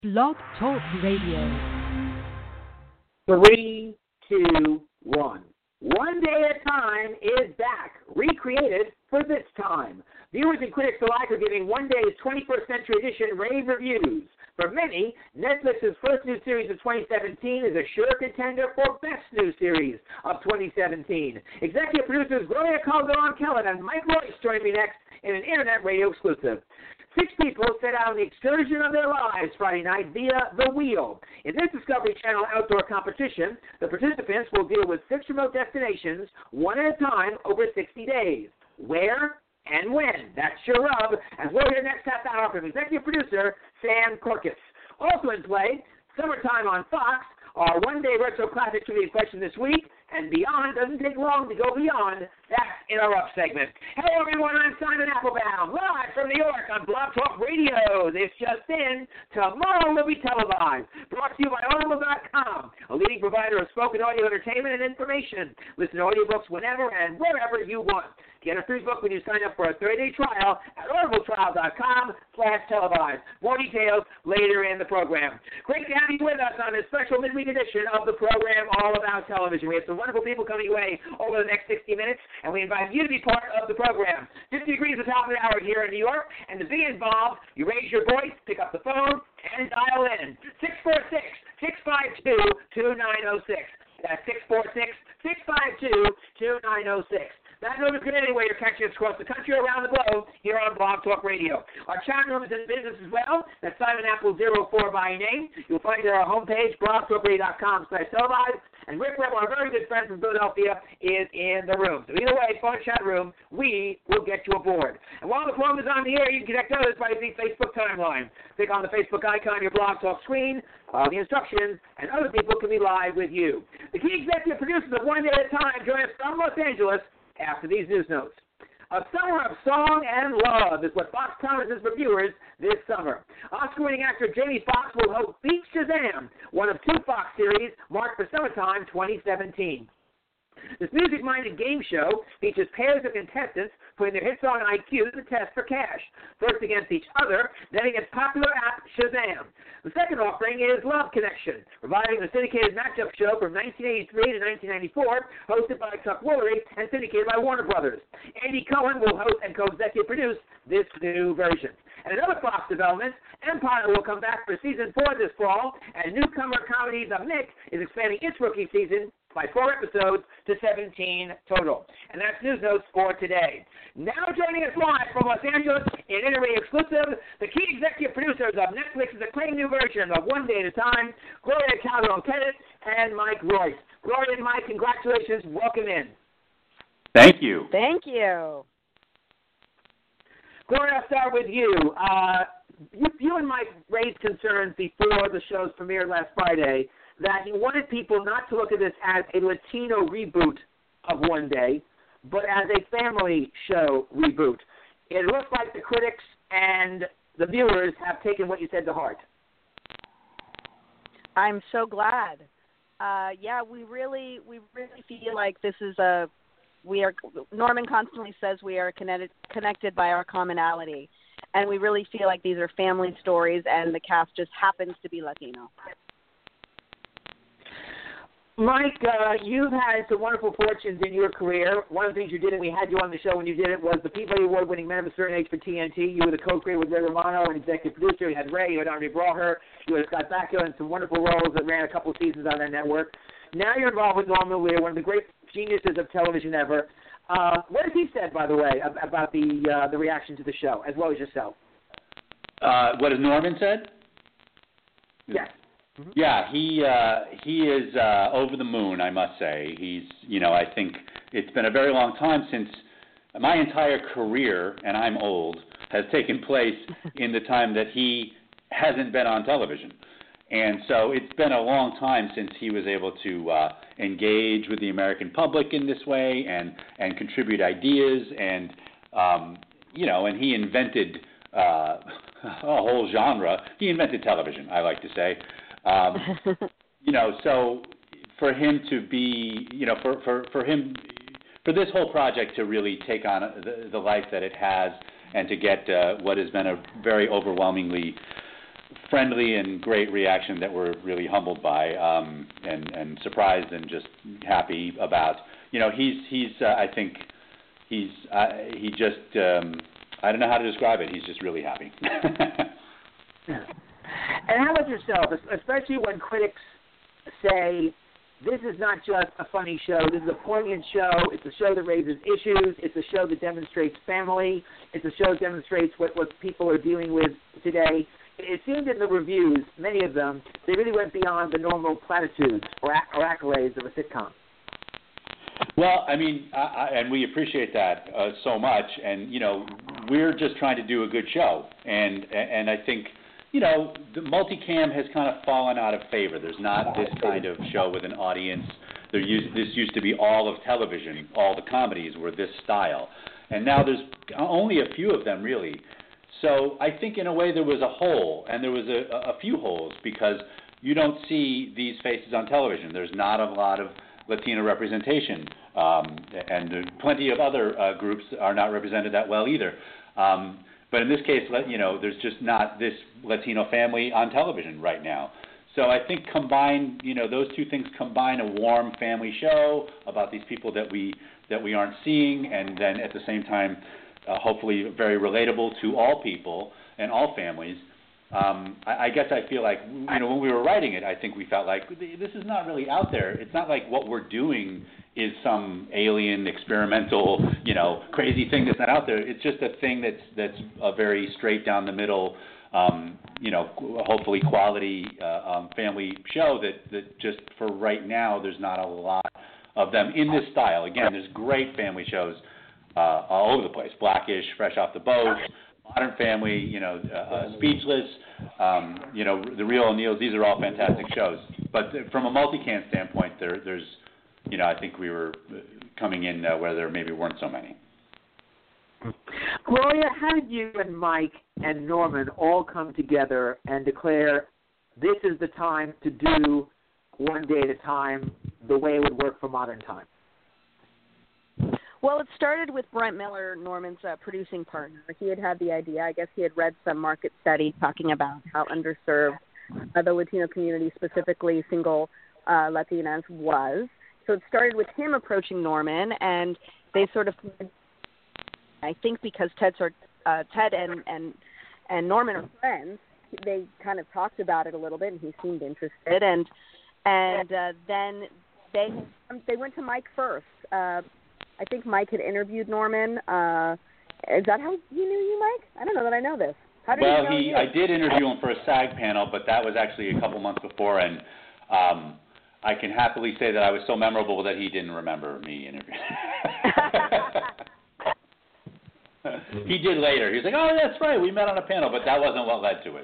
Blog Talk Radio. 3, 2, 1. One Day at a Time is back, recreated for this time. Viewers and critics alike are giving One Day's 21st Century Edition rave reviews. For many, Netflix's first new series of 2017 is a sure contender for Best New Series of 2017. Executive producers Gloria Calderon-Kellett and Mike Royce join me next in an Internet Radio exclusive. 6 people set out on the excursion of their lives Friday night via The Wheel. In this Discovery Channel outdoor competition, the participants will deal with 6 remote destinations, one at a time, over 60 days. Where and when? That's your rub, as we'll hear next half hour from executive producer Sam Corcus. Also in play, Summertime on Fox, our one-day retro classic trivia question this week, and beyond doesn't take long to go beyond. That's in our up segment. Hello, everyone. I'm Simon Applebaum, live from New York on Blog Talk Radio. This just in, tomorrow will be televised. Brought to you by Audible.com, a leading provider of spoken audio entertainment and information. Listen to audiobooks whenever and wherever you want. Get a free book when you sign up for a 30-day trial at audibletrial.com/televised. More details later in the program. Great to have you with us on this special midweek edition of the program All About Television. We have some wonderful people coming your way over the next 60 minutes, and we invite you to be part of the program. 50 degrees at the top of the hour here in New York, and to be involved, you raise your voice, pick up the phone, and dial in. 646-652-2906. That's 646-652-2906. That number is good anyway. You're catching us across the country, around the globe, here on Blog Talk Radio. Our chat room is in business as well. That's Simon Apple 04 by name. You'll find it on our homepage, blogtalkradio.com/televised. And Rick Rebel, our very good friend from Philadelphia, is in the room. So either way, phone chat room, we will get you aboard. And while the phone is on the air, you can connect others by using Facebook timeline. Click on the Facebook icon on your Blog Talk screen, follow the instructions, and other people can be live with you. The key executive producers of One Day at a Time join us from Los Angeles after these news notes. A summer of song and love is what Fox promises for viewers this summer. Oscar-winning actor Jamie Foxx will host Beat Shazam, one of 2 Fox series marked for Summertime 2017. This music-minded game show features pairs of contestants putting their hit song IQ to the test for cash, first against each other, then against popular app Shazam. The second offering is Love Connection, reviving the syndicated matchup show from 1983 to 1994, hosted by Chuck Woolery and syndicated by Warner Brothers. Andy Cohen will host and co-executive produce this new version. And another Fox development, Empire will come back for season 4 this fall, and newcomer comedy The Mick is expanding its rookie season by 4 episodes to 17 total. And that's news notes for today. Now joining us live from Los Angeles in Interview Exclusive, the key executive producers of Netflix's acclaimed new version of One Day at a Time, Gloria Calderon-Kellett and Mike Royce. Gloria and Mike, congratulations. Welcome in. Thank you. Thank you. Gloria, I'll start with you. You and Mike raised concerns before the show's premiere last Friday that you wanted people not to look at this as a Latino reboot of One Day, but as a family show reboot. It looks like the critics and the viewers have taken what you said to heart. I'm so glad. We really feel like this is Norman constantly says we are connected by our commonality, and we really feel like these are family stories, and the cast just happens to be Latino. Mike, you've had some wonderful fortunes in your career. One of the things you did, and we had you on the show when you did it, was the Peabody Award-winning Men of a Certain Age for TNT. You were the co-creator with Ray Romano and executive producer. You had Ray, you had Andre Braugher, you had Scott Bakula, and some wonderful roles that ran a couple of seasons on that network. Now you're involved with Norman Lear, one of the great geniuses of television ever. What has he said, by the way, about the reaction to the show, as well as yourself? What has Norman said? Yes. Mm-hmm. Yeah, he is over the moon, I must say. He's, I think it's been a very long time since my entire career, and I'm old, has taken place in the time that he hasn't been on television. And so it's been a long time since he was able to engage with the American public in this way and contribute ideas and, and he invented a whole genre. He invented television, I like to say. So for him to be, for this whole project to really take on the life that it has and to get what has been a very overwhelmingly friendly and great reaction that we're really humbled by, and surprised and just happy about. I think he just I don't know how to describe it. He's just really happy. And how about yourself, especially when critics say this is not just a funny show, this is a poignant show, it's a show that raises issues, it's a show that demonstrates family, it's a show that demonstrates what people are dealing with today. It seemed in the reviews, many of them, they really went beyond the normal platitudes or accolades of a sitcom. Well, I mean, and we appreciate that so much, and, we're just trying to do a good show, and I think, the multicam has kind of fallen out of favor. There's not this kind of show with an audience. This used to be all of television. All the comedies were this style. And now there's only a few of them, really. So I think in a way there was a hole, and there was a few holes, because you don't see these faces on television. There's not a lot of Latino representation, and plenty of other groups are not represented that well either. But in this case, there's just not this Latino family on television right now. So I think those two things combine a warm family show about these people that we aren't seeing, and then at the same time, hopefully very relatable to all people and all families. I guess I feel like, when we were writing it, I think we felt like this is not really out there. It's not like what we're doing is some alien, experimental, crazy thing that's not out there. It's just a thing that's a very straight down the middle, hopefully quality family show that just for right now, there's not a lot of them in this style. Again, there's great family shows all over the place. Blackish, Fresh Off the Boat, Modern Family, Speechless, The Real O'Neills. These are all fantastic shows. But from a multicam standpoint, there's, I think we were coming in where there maybe weren't so many. Gloria, how did you and Mike and Norman all come together and declare this is the time to do One Day at a Time the way it would work for modern time? Well, it started with Brent Miller, Norman's producing partner. He had the idea. I guess he had read some market study talking about how underserved the Latino community, specifically single Latinas, was. So it started with him approaching Norman, and they sort of, I think because Ted and Norman are friends, they kind of talked about it a little bit, and he seemed interested. And then they went to Mike first. I think Mike had interviewed Norman. Is that how he knew you, Mike? I don't know that I know this. How did he know you? I did interview him for a SAG panel, but that was actually a couple months before, and I can happily say that I was so memorable that he didn't remember me interviewing. He did later. He was like, "Oh, that's right, we met on a panel," but that wasn't what led to it.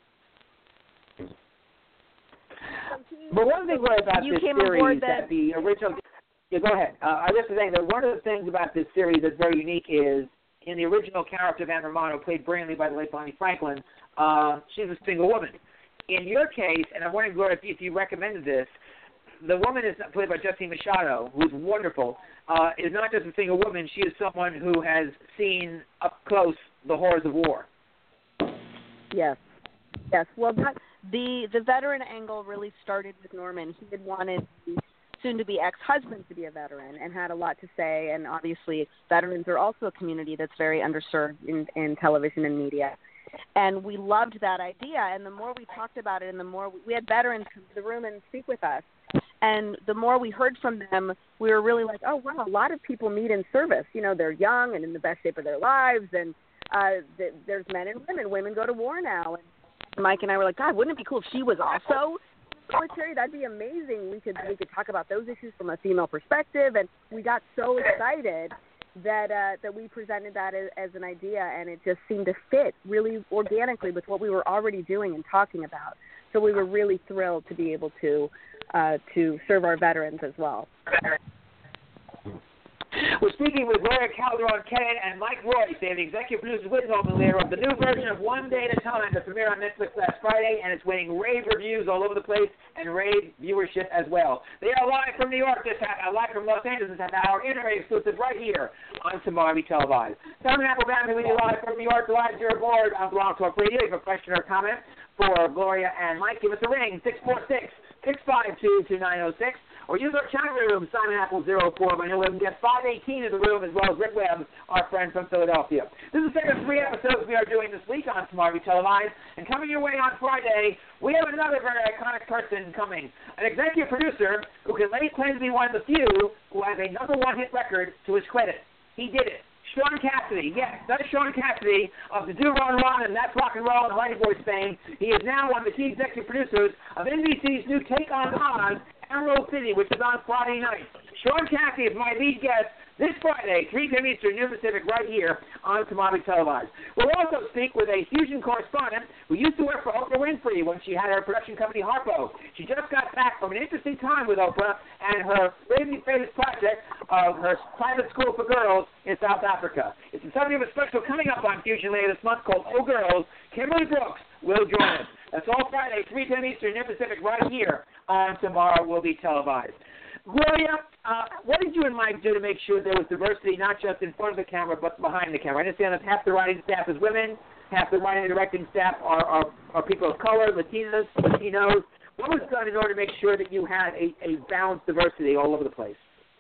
But one thing about this series that the original... Yeah, go ahead. I was just saying that one of the things about this series that's very unique is in the original character of Anne Romano, played brilliantly by the late Bonnie Franklin, she's a single woman. In your case, and I'm wondering, Gloria, if you recommended this, the woman is played by Justine Machado, who's wonderful, is not just a single woman. She is someone who has seen up close the horrors of war. Yes. Well, the veteran angle really started with Norman. He had wanted soon-to-be ex-husband to be a veteran and had a lot to say, and obviously veterans are also a community that's very underserved in television and media. And we loved that idea, and the more we talked about it and the more we had veterans come to the room and speak with us, and the more we heard from them, we were really like, oh, wow, a lot of people meet in service. They're young and in the best shape of their lives, and there's men and women. Women go to war now. And Mike and I were like, God, wouldn't it be cool if she was also military? That'd be amazing. We could talk about those issues from a female perspective, and we got so excited that we presented that as an idea, and it just seemed to fit really organically with what we were already doing and talking about. So we were really thrilled to be able to serve our veterans as well. We're speaking with Gloria Calderon-Kennett and Mike Royce. They're the executive producers with Norman Lear of the new version of One Day at a Time that premiered on Netflix last Friday, and it's winning rave reviews all over the place and rave viewership as well. They are live from New York this half, live from Los Angeles this half hour, internet exclusive right here on Tomorrow Televised. Simon Applebaum with you live from New York, live to your board on Blog Talk Radio. If you have a question or comment, for Gloria and Mike. Give us a ring, 646-652-2906. Or use our chat room, Simon Apple 04. I know we can get 518 in the room, as well as Rick Webb, our friend from Philadelphia. This is the second of 3 episodes we are doing this week on Tomorrow We Televised. And coming your way on Friday, we have another very iconic person coming. An executive producer who can lay claim to be one of the few who has a #1 hit record to his credit. He did it. Sean Cassidy, yes, that is Sean Cassidy of the Do Run Run and That's Rock and Roll and the Mighty Boys fame. He is now one of the key executive producers of NBC's new Take on Oz, Emerald City, which is on Friday night. Sean Cassidy is my lead guest this Friday, 3 p.m. Eastern, noon Pacific, right here on Tomorrow We Televised. We'll also speak with a Fusion correspondent who used to work for Oprah Winfrey when she had her production company, Harpo. She just got back from an interesting time with Oprah and her really famous project of her private school for girls in South Africa. It's something of a special coming up on Fusion later this month called Oh Girls. Kimberly Brooks will join us. That's all Friday, 3 p.m. Eastern, noon Pacific, right here on Tomorrow Will Be Televised. Gloria, what did you and Mike do to make sure there was diversity, not just in front of the camera, but behind the camera? I understand that half the writing staff is women, half the writing and directing staff are people of color, Latinos. What was done in order to make sure that you had a balanced diversity all over the place?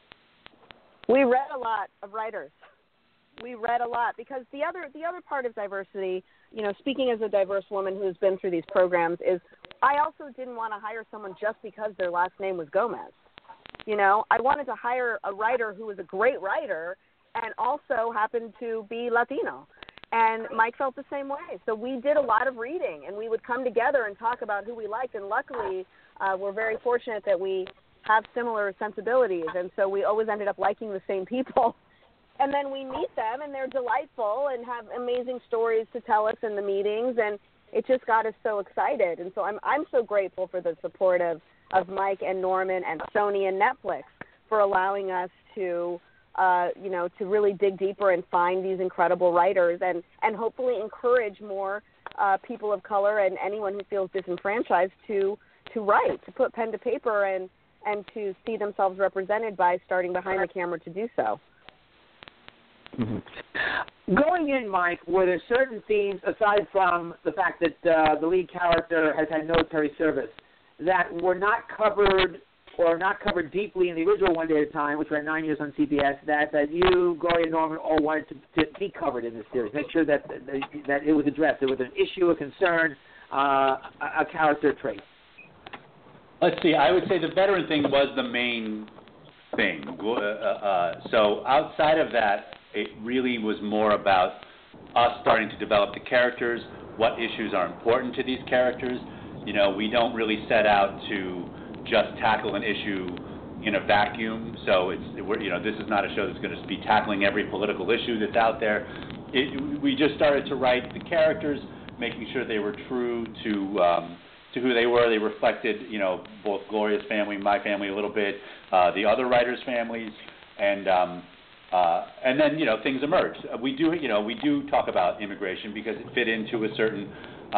We read a lot of writers. We read a lot because the other part of diversity, speaking as a diverse woman who's been through these programs, is I also didn't want to hire someone just because their last name was Gomez. I wanted to hire a writer who was a great writer and also happened to be Latino. And Mike felt the same way. So we did a lot of reading, and we would come together and talk about who we liked. And luckily, we're very fortunate that we have similar sensibilities. And so we always ended up liking the same people. And then we meet them, and they're delightful and have amazing stories to tell us in the meetings. And it just got us so excited. And so I'm so grateful for the support of Mike and Norman and Sony and Netflix for allowing us to, to really dig deeper and find these incredible writers and hopefully encourage more people of color and anyone who feels disenfranchised to write, to put pen to paper and to see themselves represented by starting behind the camera to do so. Mm-hmm. Going in, Mike, were there certain themes, aside from the fact that the lead character has had military service, that were not covered or not covered deeply in the original One Day at a Time, which ran 9 years on CBS, that you, Gloria, and Norman all wanted to be covered in this series? Make sure that it was addressed. It was an issue, a concern, a character trait. Let's see. I would say the veteran thing was the main thing. So outside of that, it really was more about us starting to develop the characters, what issues are important to these characters. We don't really set out to just tackle an issue in a vacuum. So this is not a show that's going to be tackling every political issue that's out there. We just started to write the characters, making sure they were true to who they were. They reflected, both Gloria's family, my family a little bit, the other writers' families, and then things emerged. We do talk about immigration because it fit into a certain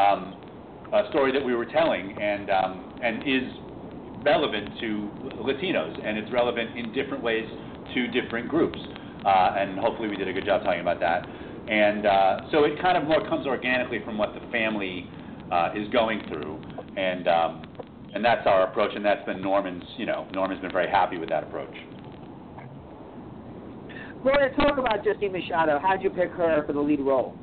story that we were telling, and is relevant to Latinos, and it's relevant in different ways to different groups, and hopefully we did a good job talking about that. And so it kind of more comes organically from what the family is going through, and that's our approach, and that's been Norman's. Norman's been very happy with that approach. Gloria, talk about Justine Machado. How did you pick her for the lead role?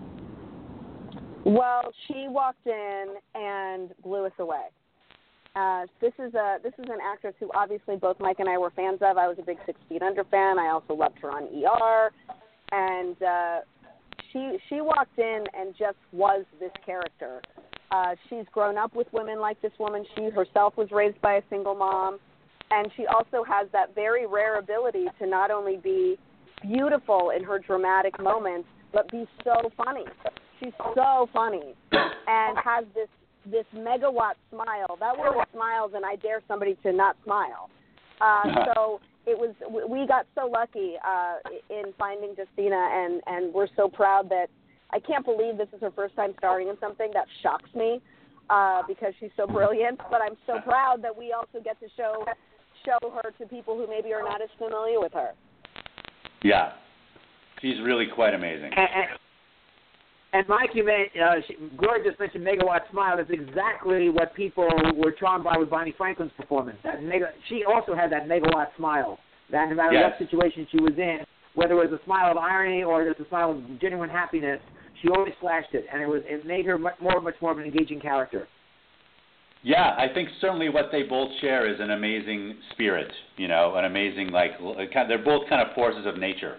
Well, she walked in and blew us away. This is an actress who obviously both Mike and I were fans of. I was a big 6 Feet Under fan. I also loved her on ER, and she walked in and just was this character. She's grown up with women like this woman. She herself was raised by a single mom, and she also has that very rare ability to not only be beautiful in her dramatic moments, but be so funny. She's so funny and has this megawatt smile. That woman smiles, and I dare somebody to not smile. So we got so lucky in finding Justina, and we're so proud that I can't believe this is her first time starring in something. That shocks me because she's so brilliant. But I'm so proud that we also get to show her to people who maybe are not as familiar with her. Yeah, she's really quite amazing. And Mike, you Gloria just mentioned Megawatt Smile. That's exactly what people were charmed by with Bonnie Franklin's performance. She also had that Megawatt Smile. That no matter what situation she was in, whether it was a smile of irony or just a smile of genuine happiness, she always flashed it, and it made her much more of an engaging character. Yeah, I think certainly what they both share is an amazing spirit. An amazing they're both kind of forces of nature.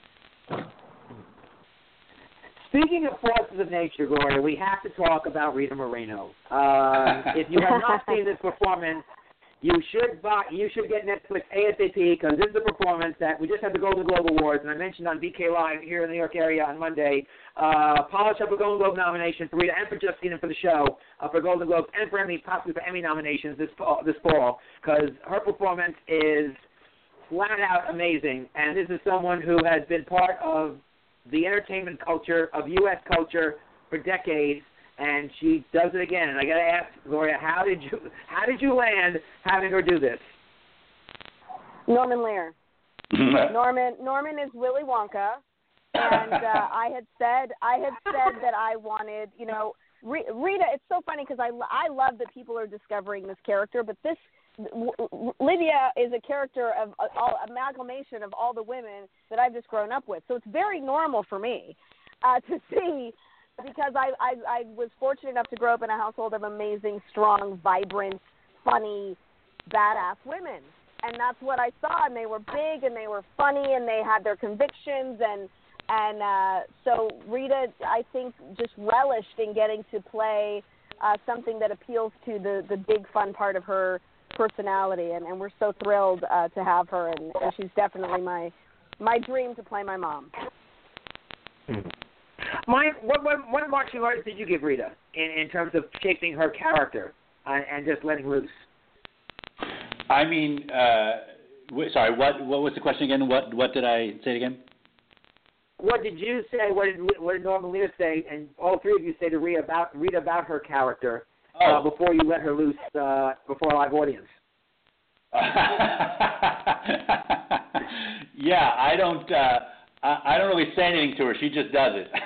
Speaking of forces of nature, Gloria, we have to talk about Rita Moreno. If you have not seen this performance, you should get Netflix ASAP, because this is a performance that we just had the Golden Globe Awards, and I mentioned on BK Live here in the New York area on Monday. Polish up a Golden Globe nomination for Rita and for Justine and for the show for Golden Globes and for Emmy, possibly for Emmy nominations this fall, because her performance is flat out amazing, and this is someone who has been part of the entertainment culture of U.S. culture for decades, and she does it again. And I got to ask, Gloria, how did you land having her do this? Norman Lear. Norman is Willy Wonka, and I had said that I wanted, Rita. It's so funny because I love that people are discovering this character, but Lydia is a character of amalgamation of all the women that I've just grown up with. So it's very normal for me to see, because I was fortunate enough to grow up in a household of amazing, strong, vibrant, funny, badass women. And that's what I saw, and they were big, and they were funny, and they had their convictions, and so Rita, I think, just relished in getting to play something that appeals to the big, fun part of her personality, and we're so thrilled to have her, and she's definitely my dream to play my mom. What marching orders did you give Rita in terms of shaping her character and just letting loose? I mean, sorry, what was the question again? What did I say again? What did you say? What did Norman Lear say? And all three of you say to Rita about her character before you let her loose before a live audience. Yeah, I don't really say anything to her. She just does it.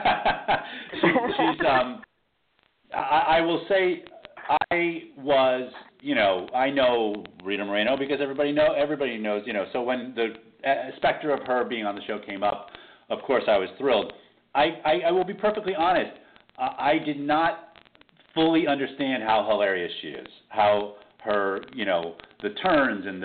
I will say, I was, I know Rita Moreno because everybody knows, So when the specter of her being on the show came up, of course I was thrilled. I will be perfectly honest. I did not fully understand how hilarious she is, how her, the turns and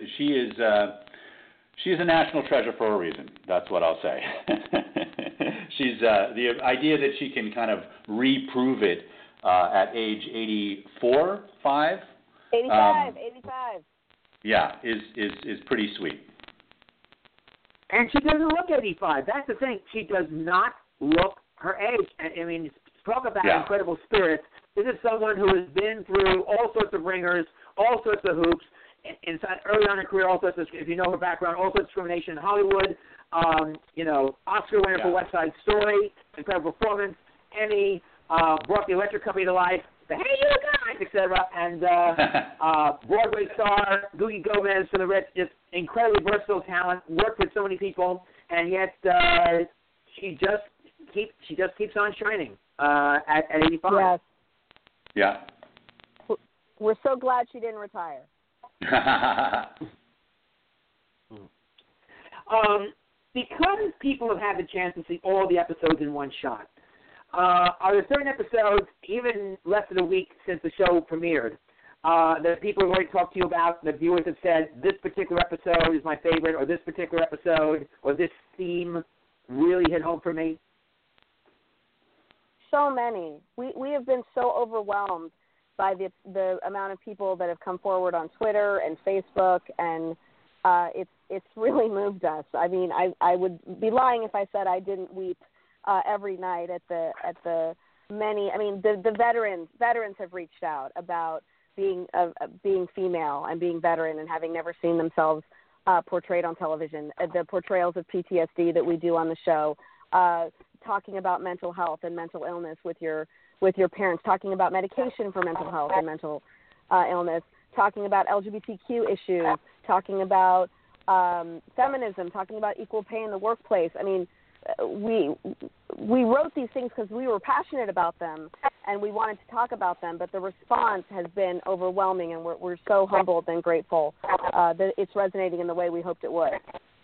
she's a national treasure for a reason. That's what I'll say. She's the idea that she can kind of reprove it at age 84, 5. 85. Yeah, is pretty sweet. And she doesn't look 85. That's the thing. She does not look her age. I mean, talk about incredible spirit. This is someone who has been through all sorts of ringers, all sorts of hoops, early on in her career, all sorts of, if you know her background, all sorts of discrimination in Hollywood, Oscar winner for West Side Story, incredible performance, Emmy, brought the electric company to life, the Hey You Guys, etc. And Broadway star, Googie Gomez for the Reds, just incredibly versatile talent, worked with so many people, and yet she just keeps on shining at 85. Yes. Yeah. We're so glad she didn't retire. Because people have had the chance to see all the episodes in one shot, are there certain episodes, even less than a week since the show premiered, that people have already talked to you about, that viewers have said, this particular episode is my favorite, or this particular episode, or this theme really hit home for me? So many. We have been so overwhelmed by the amount of people that have come forward on Twitter and Facebook, and it's really moved us. I mean, I would be lying if I said I didn't weep every night at the many. I mean, the veterans have reached out about being female and being veteran and having never seen themselves portrayed on television. The portrayals of PTSD that we do on the show, talking about mental health and mental illness with your parents, talking about medication for mental health and mental illness, talking about LGBTQ issues, talking about feminism, talking about equal pay in the workplace. I mean, we wrote these things because we were passionate about them and we wanted to talk about them, but the response has been overwhelming, and we're so humbled and grateful that it's resonating in the way we hoped it would.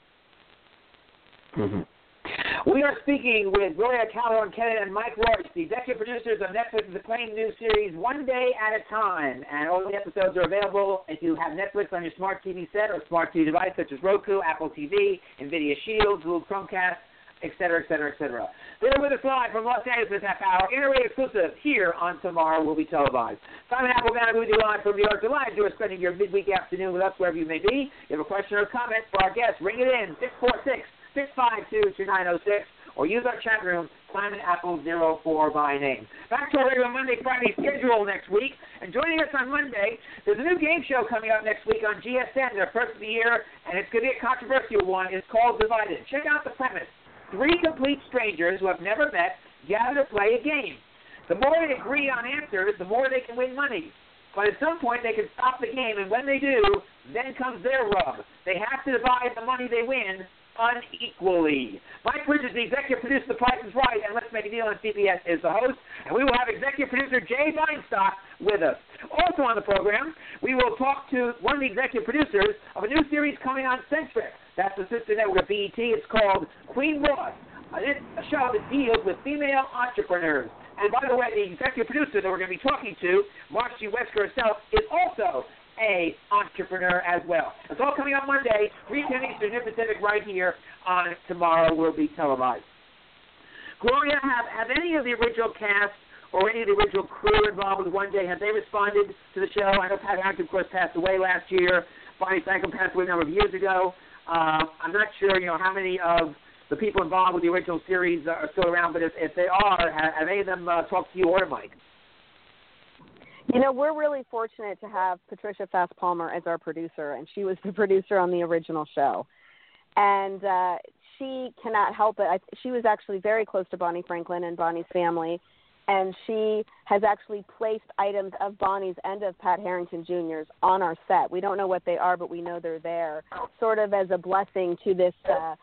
Mm-hmm. We are speaking with Gloria Calhoun Kennedy and Mike Royce, the executive producers of Netflix's acclaimed new series One Day at a Time. And all the episodes are available if you have Netflix on your smart TV set or smart TV device such as Roku, Apple TV, NVIDIA Shield, Google Chromecast, etc., etc., etc. They're with us live from Los Angeles this half hour. Interrated exclusive here on Tomorrow Will Be Televised. Simon Applegate with you live from New York. Delighted you are spending your midweek afternoon with us wherever you may be. If you have a question or a comment for our guests, ring it in, 646-652-2906, or use our chat room, Simon Apple 04 by name. Back to our regular Monday, Friday schedule next week. And joining us on Monday, there's a new game show coming up next week on GSN, their first of the year, and it's going to be a controversial one. It's called Divided. Check out the premise. 3 complete strangers who have never met gather to play a game. The more they agree on answers, the more they can win money. But at some point, they can stop the game, and when they do, then comes their rub. They have to divide the money they win unequally. Mike Bridges, the executive producer of The Price is Right, and Let's Make a Deal on CBS, is the host, and we will have executive producer Jay Weinstock with us. Also on the program, we will talk to one of the executive producers of a new series coming on Centric. That's the sister network of BET. It's called Queen Boss. It's a show that deals with female entrepreneurs. And by the way, the executive producer that we're going to be talking to, Marcy Wesker herself, is also a entrepreneur as well. It's all coming up Monday, 3 p.m. Eastern Pacific, right here on Tomorrow Will Be Televised. Gloria, have any of the original cast or any of the original crew involved with One Day, have they responded to the show? I know Pat Harrington, of course, passed away last year. Bonnie Franklin passed away a number of years ago. I'm not sure, how many of the people involved with the original series are still around, but if they are, have any of them talked to you or Mike? We're really fortunate to have Patricia Fast-Palmer as our producer, and she was the producer on the original show. And she cannot help it. She was actually very close to Bonnie Franklin and Bonnie's family, and she has actually placed items of Bonnie's and of Pat Harrington Jr.'s on our set. We don't know what they are, but we know they're there, sort of as a blessing to this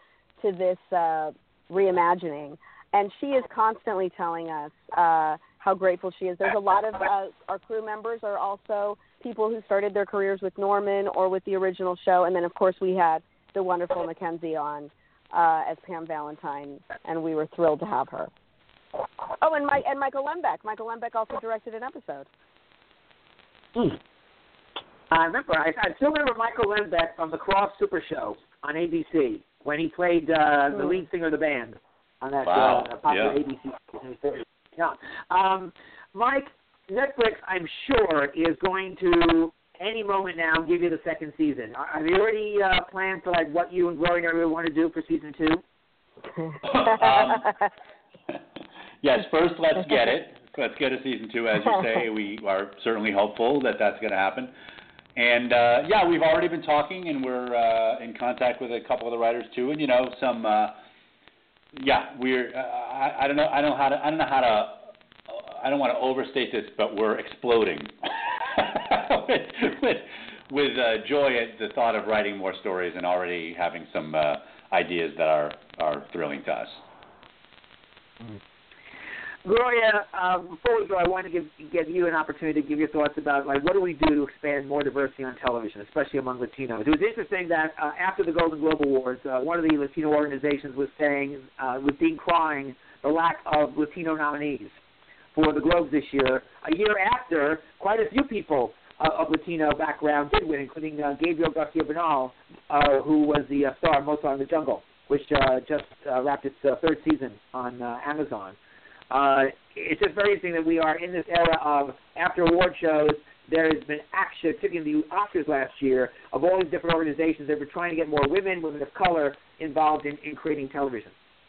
reimagining. And she is constantly telling us how grateful she is. There's a lot of our crew members are also people who started their careers with Norman or with the original show. And then, of course, we had the wonderful Mackenzie on as Pam Valentine, and we were thrilled to have her. Oh, and Michael Lembeck. Michael Lembeck also directed an episode. I still remember Michael Lembeck from the Cross Super Show on ABC when he played the lead singer of the band on that popular ABC. Yeah. Mike, Netflix, I'm sure, is going to any moment now give you the second season. Have you already planned for what you and Gloria really want to do for season 2? Yes, first let's get it. Let's get a season 2, as you say. We are certainly hopeful that that's going to happen. And we've already been talking, and we're in contact with a couple of the writers too. And some. We're. I don't know how to. I don't want to overstate this, but we're exploding with joy at the thought of writing more stories and already having some ideas that are thrilling to us. Gloria, before we go, I want to give you an opportunity to give your thoughts about what do we do to expand more diversity on television, especially among Latinos. It was interesting that after the Golden Globe Awards, one of the Latino organizations was saying, was decrying the lack of Latino nominees for the Globes this year, a year after quite a few people of Latino background did win, including Gabriel Garcia Bernal, who was the star of Mozart in the Jungle, which just wrapped its 3rd season on Amazon. It's just very interesting that we are in this era of, after award shows, there has been action, particularly in the Oscars last year, of all these different organizations that were trying to get more women of color involved in creating television.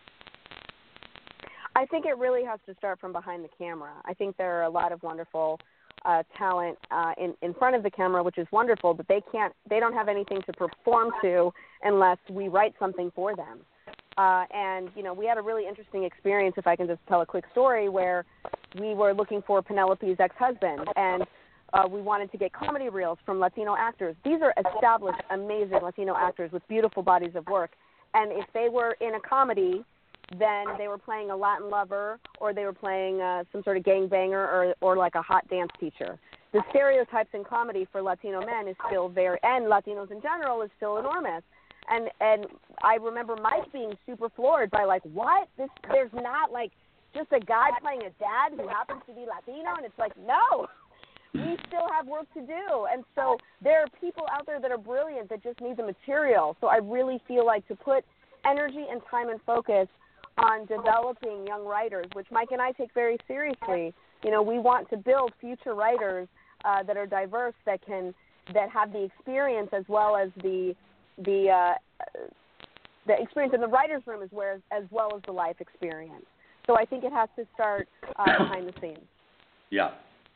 I think it really has to start from behind the camera. I think there are a lot of wonderful talent in front of the camera, which is wonderful, but they don't have anything to perform to unless we write something for them. And we had a really interesting experience, if I can just tell a quick story, where we were looking for Penelope's ex-husband, and we wanted to get comedy reels from Latino actors. These are established, amazing Latino actors with beautiful bodies of work. And if they were in a comedy, then they were playing a Latin lover, or they were playing some sort of gangbanger, or like a hot dance teacher. The stereotypes in comedy for Latino men is still and Latinos in general, is still enormous. And I remember Mike being super floored by, like, what? There's not, like, just a guy playing a dad who happens to be Latino? And it's like, no, we still have work to do. And so there are people out there that are brilliant that just need the material. So I really feel like to put energy and time and focus on developing young writers, which Mike and I take very seriously. You know, we want to build future writers that are diverse, that have the experience as well as the experience in the writer's room as well as the life experience. So I think it has to start behind the scenes. Yeah.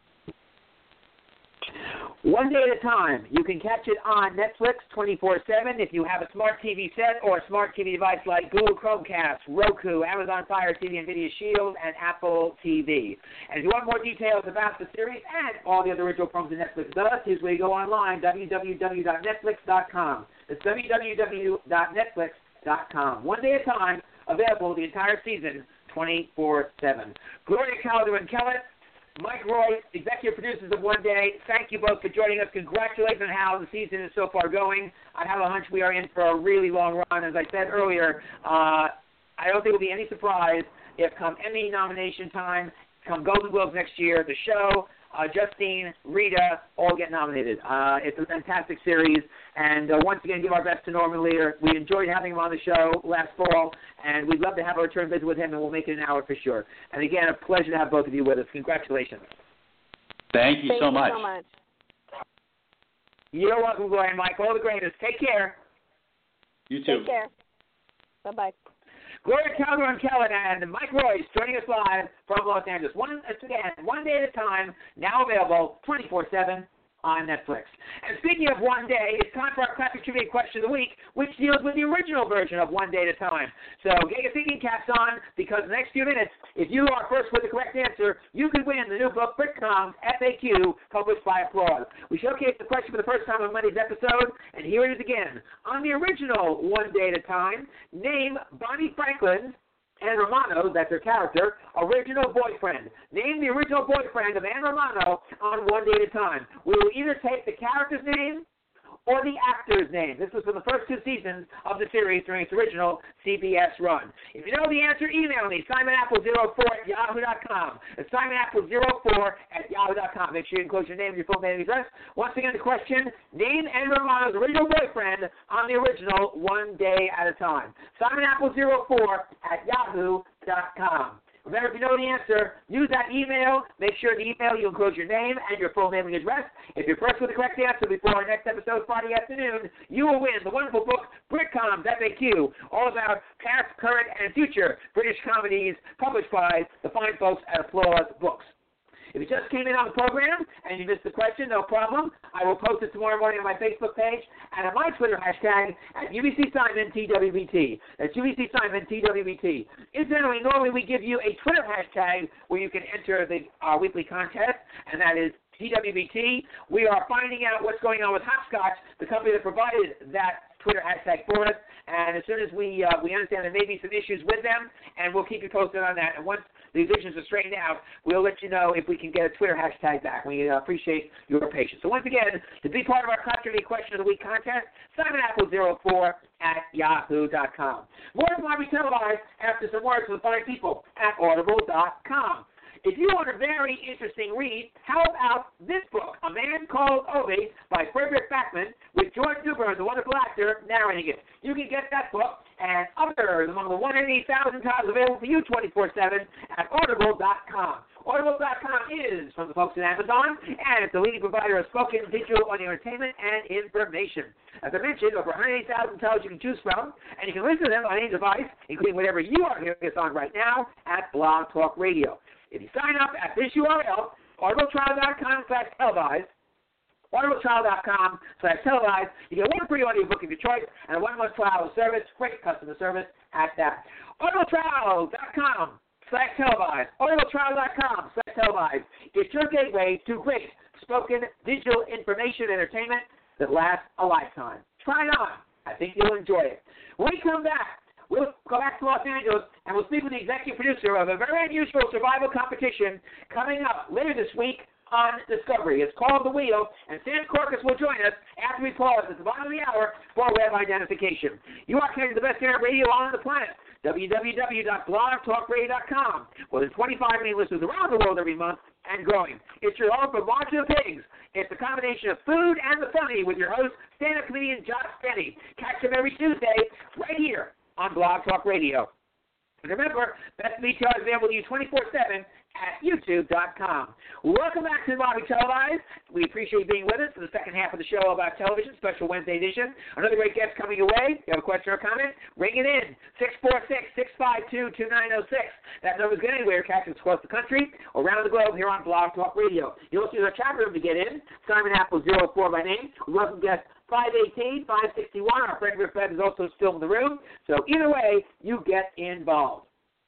One Day at a Time. You can catch it on Netflix 24/7 if you have a smart TV set or a smart TV device like Google Chromecast, Roku, Amazon Fire TV, NVIDIA Shield, and Apple TV. And if you want more details about the series and all the other original programs that Netflix does, here's where you go online, www.netflix.com. It's www.netflix.com. One Day at a Time, available the entire season, 24/7. Gloria Calderon-Kellett, Mike Roy, executive producers of One Day, thank you both for joining us. Congratulations on how the season is so far going. I have a hunch we are in for a really long run. As I said earlier, I don't think it will be any surprise if come Emmy nomination time, come Golden Globes next year, the show, Justine, Rita, all get nominated. It's a fantastic series. And once again, give our best to Norman Lear. We enjoyed having him on the show last fall, and we'd love to have a return visit with him, and we'll make it an hour for sure. And again, a pleasure to have both of you with us. Congratulations. Thank you so much. Thank you so much. You're welcome, Gloria and Mike. All the greatest. Take care. You too. Take care. Bye-bye. Gloria Calderon-Kellett and Mike Royce joining us live from Los Angeles. One Day at a Time, now available 24/7 on Netflix. And speaking of One Day, it's time for our Classic Trivia Question of the Week, which deals with the original version of One Day at a Time. So get your thinking caps on, because in the next few minutes, if you are first with the correct answer, you could win the new book, Britcom's FAQ, published by Applause. We showcase the question for the first time on Monday's episode, and here it is again. On the original One Day at a Time, name Bonnie Franklin's, Anne Romano, that's her character, original boyfriend. Name the original boyfriend of Anne Romano on One Day at a Time. We will either take the character's name or the actor's name. This was for the first two seasons of the series during its original CBS run. If you know the answer, email me, simonapple04@yahoo.com. It's simonapple04@yahoo.com. Make sure you enclose your name and your full name and address. Once again, the question, name Anne Romano's original boyfriend on the original One Day at a Time. simonapple04@yahoo.com. Remember, if you know the answer, use that email. Make sure in the email you enclose your name and your full name and address. If you're first with the correct answer before our next episode Friday afternoon, you will win the wonderful book, Britcom's FAQ, all about past, current, and future British comedies published by the fine folks at Applause Books. If you just came in on the program and you missed the question, no problem. I will post it tomorrow morning on my Facebook page and on my Twitter hashtag at UBCSimonTWBT. That's UBCSimonTWBT. Incidentally, normally we give you a Twitter hashtag where you can enter our weekly contest, and that is TWBT. We are finding out what's going on with Hopscotch, the company that provided that Twitter hashtag for us, and as soon as we understand there may be some issues with them, and we'll keep you posted on that. And once these issues are straightened out, we'll let you know if we can get a Twitter hashtag back. We appreciate your patience. So once again, to be part of our Classic Question of the Week contest, simonapple04@yahoo.com. More of Library Televised after some words from the fine people at audible.com. If you want a very interesting read, how about this book, A Man Called Obie by Frederick Backman, with George Newbern, the wonderful actor, narrating it. You can get that book and others among the 180,000 titles available for you 24/7 at audible.com. Audible.com is from the folks at Amazon, and it's the leading provider of spoken digital audio entertainment and information. As I mentioned, over 180,000 titles you can choose from, and you can listen to them on any device, including whatever you are hearing us on right now at Blog Talk Radio. If you sign up at this URL, audibletrial.com/televised, audibletrial.com/televised, you get one free audiobook of your choice and a 1-month trial of service, great customer service at that. audibletrial.com/televised, audibletrial.com/televised. It's your gateway to great spoken digital information entertainment that lasts a lifetime. Try it on. I think you'll enjoy it. When we come back, we'll go back to Los Angeles, and we'll speak with the executive producer of a very unusual survival competition coming up later this week on Discovery. It's called The Wheel, and Sam Corcus will join us after we pause at the bottom of the hour for web identification. You are connected to the best internet radio on the planet, www.blogtalkradio.com. More than 25 million listeners around the world every month and growing. It's your home for March of the Pigs. It's a combination of food and the funny with your host, stand-up comedian Josh Benny. Catch him every Tuesday right here on Blog Talk Radio. And remember, Best VTR is available to you 24/7 at YouTube.com. Welcome back to Bobby Televised. We appreciate you being with us for the second half of the show about television, special Wednesday edition. Another great guest coming your way. If you have a question or comment, ring it in. 646-652-2906. That number's good anywhere. Catch us across the country or around the globe here on Blog Talk Radio. You'll also use our chat room to get in. Simon Apple 04 by name. We welcome guest 518, 561. Our friend Rick Bebb is also still in the room. So either way, you get involved.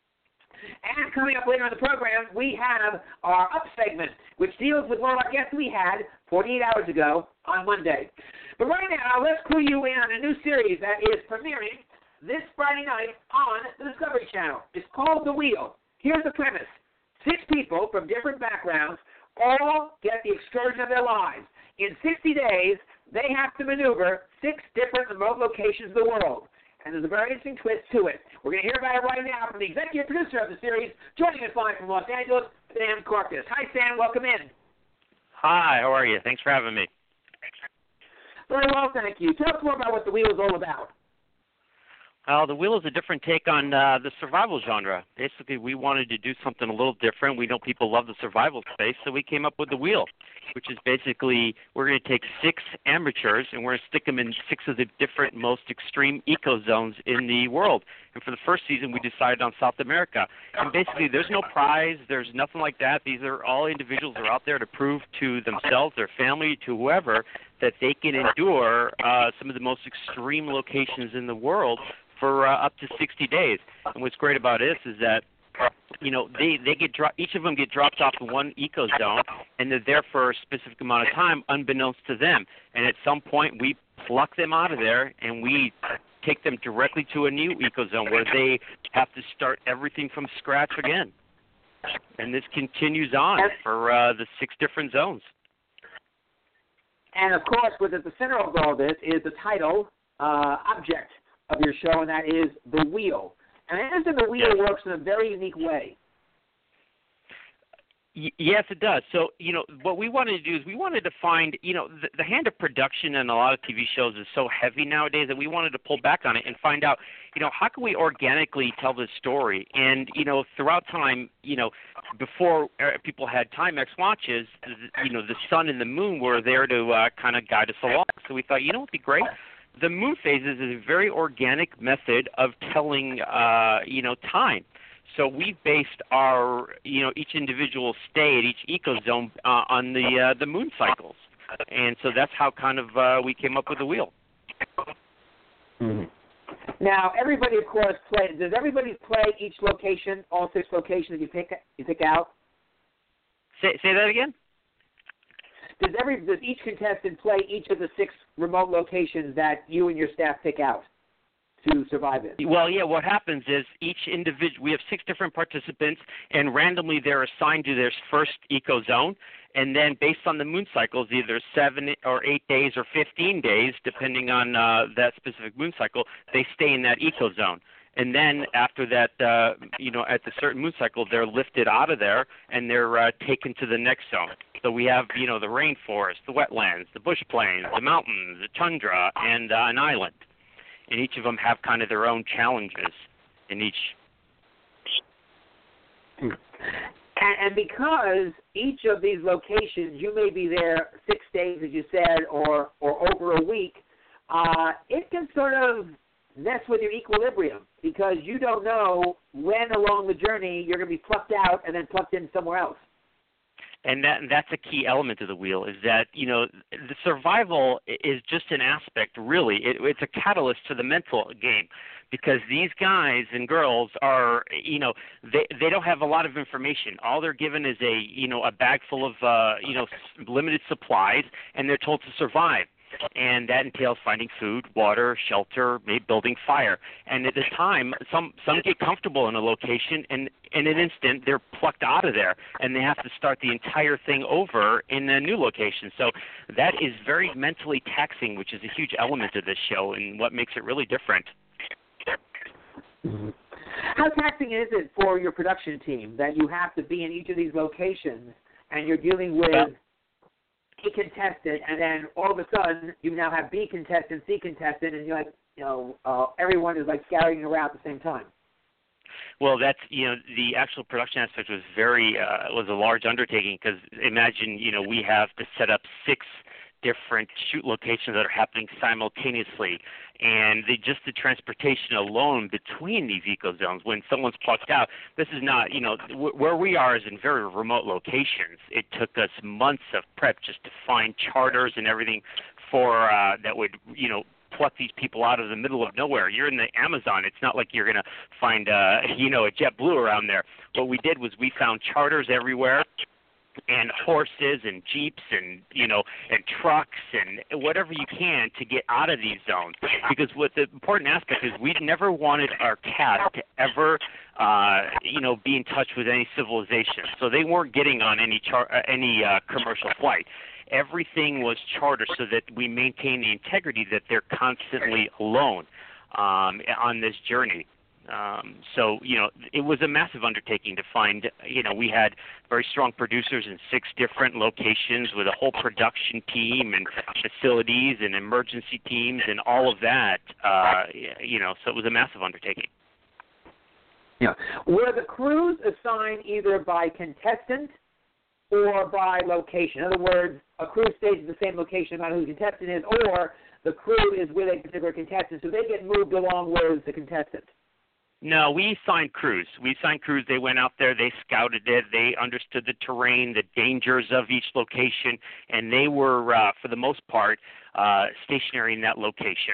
And coming up later on the program, we have our Up segment, which deals with one of our guests we had 48 hours ago on Monday. But right now, let's clue you in on a new series that is premiering this Friday night on the Discovery Channel. It's called The Wheel. Here's the premise. 6 people from different backgrounds all get the excursion of their lives. In 60 days, they have to maneuver 6 different remote locations of the world. And there's a very interesting twist to it. We're going to hear about it right now from the executive producer of the series, joining us live from Los Angeles, Sam Corcus. Hi, Sam. Welcome in. Hi. How are you? Thanks for having me. Very well, thank you. Tell us more about what The Wheel is all about. The Wheel is a different take on the survival genre. Basically, we wanted to do something a little different. We know people love the survival space, so we came up with The Wheel, which is basically we're going to take 6 amateurs and we're going to stick them in 6 of the different most extreme ecozones in the world. And for the first season, we decided on South America. And basically, there's no prize. There's nothing like that. These are all individuals who are out there to prove to themselves, their family, to whoever, that they can endure some of the most extreme locations in the world for up to 60 days. And what's great about this is that, you know, they get each of them get dropped off to one ecozone, and they're there for a specific amount of time, unbeknownst to them. And at some point, we pluck them out of there, and we take them directly to a new ecozone where they have to start everything from scratch again. And this continues on for the 6 different zones. And, of course, what's at the center of all this is the title object of your show, and that is The Wheel. And I understand The Wheel works in a very unique way. Yes, it does. So, you know, what we wanted to do is we wanted to find, you know, the hand of production in a lot of TV shows is so heavy nowadays that we wanted to pull back on it and find out, you know, how can we organically tell this story? And, you know, throughout time, you know, before people had Timex watches, you know, the sun and the moon were there to kind of guide us along. So we thought, you know what would be great? The moon phases is a very organic method of telling, you know, time. So we based our, you know, each individual stay at each ecozone on the moon cycles, and so that's how kind of we came up with The Wheel. Mm-hmm. Now, everybody, of course, plays. Does everybody play each location, all 6 locations you pick out? Say that again. Does each contestant play each of the 6 remote locations that you and your staff pick out to survive in? Well, yeah, what happens is each individual, we have 6 different participants, and randomly they're assigned to their first ecozone, and then based on the moon cycles, either 7 or 8 days or 15 days, depending on that specific moon cycle, they stay in that ecozone. And then after that, you know, at the certain moon cycle, they're lifted out of there and they're taken to the next zone. So we have, you know, the rainforest, the wetlands, the bush plains, the mountains, the tundra, and an island. And each of them have kind of their own challenges in each. And because each of these locations, you may be there 6 days, as you said, or over a week, it can sort of mess with your equilibrium because you don't know when along the journey you're going to be plucked out and then plucked in somewhere else. And that's a key element of The Wheel is that, you know, the survival is just an aspect, really. It's a catalyst to the mental game because these guys and girls are, you know, they don't have a lot of information. All they're given is a bag full of, you know, limited supplies, and they're told to survive. and that entails finding food, water, shelter, maybe building fire. And at the time, some get comfortable in a location, and in an instant, they're plucked out of there, and they have to start the entire thing over in a new location. So that is very mentally taxing, which is a huge element of this show and what makes it really different. Mm-hmm. How taxing is it for your production team that you have to be in each of these locations and you're dealing with A contestant, and then all of a sudden you now have B contestant, C contestant, and you're like, everyone is like scouring around at the same time? Well, that's, the actual production aspect was was a large undertaking, because imagine, we have to set up 6 different shoot locations that are happening simultaneously, and just the transportation alone between these eco zones, when someone's plucked out, this is not, where we are is in very remote locations. It took us months of prep just to find charters and everything for that would, pluck these people out of the middle of nowhere. You're in the Amazon. It's not like you're going to find, a JetBlue around there. What we did was we found charters everywhere, and horses and jeeps and and trucks and whatever you can to get out of these zones. Because what the important aspect is, we never wanted our cast to ever be in touch with any civilization. So they weren't getting on any commercial flight. Everything was charter so that we maintain the integrity that they're constantly alone on this journey. So, it was a massive undertaking to find, we had very strong producers in 6 different locations with a whole production team and facilities and emergency teams and all of that, so it was a massive undertaking. Yeah. Were the crews assigned either by contestant or by location? In other words, a crew stays at the same location no matter who the contestant is, or the crew is with a particular contestant, so they get moved along with the contestant? No, we assigned crews. They went out there, they scouted it, they understood the terrain, the dangers of each location, and they were, for the most part, stationary in that location.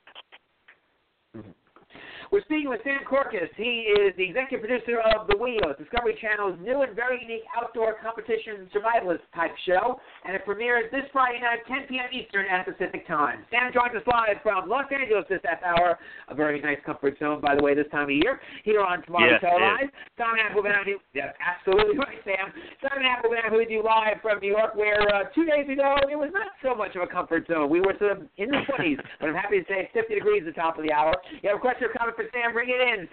Mm-hmm. We're speaking with Sam Corcus. He is the executive producer of The Wheel, Discovery Channel's new and very unique outdoor competition survivalist type show, and it premieres this Friday night, 10 p.m. Eastern at Pacific Time. Sam joins us live from Los Angeles this half hour, a very nice comfort zone, by the way, this time of year, here on Tomorrow Televised. Simon Applebaum, yes, absolutely right, Sam. Simon Applebaum with you live from New York, where 2 days ago it was not so much of a comfort zone. We were sort of in the 20s, but I'm happy to say it's 50 degrees at the top of the hour. You have a question or comment for Sam, bring it in,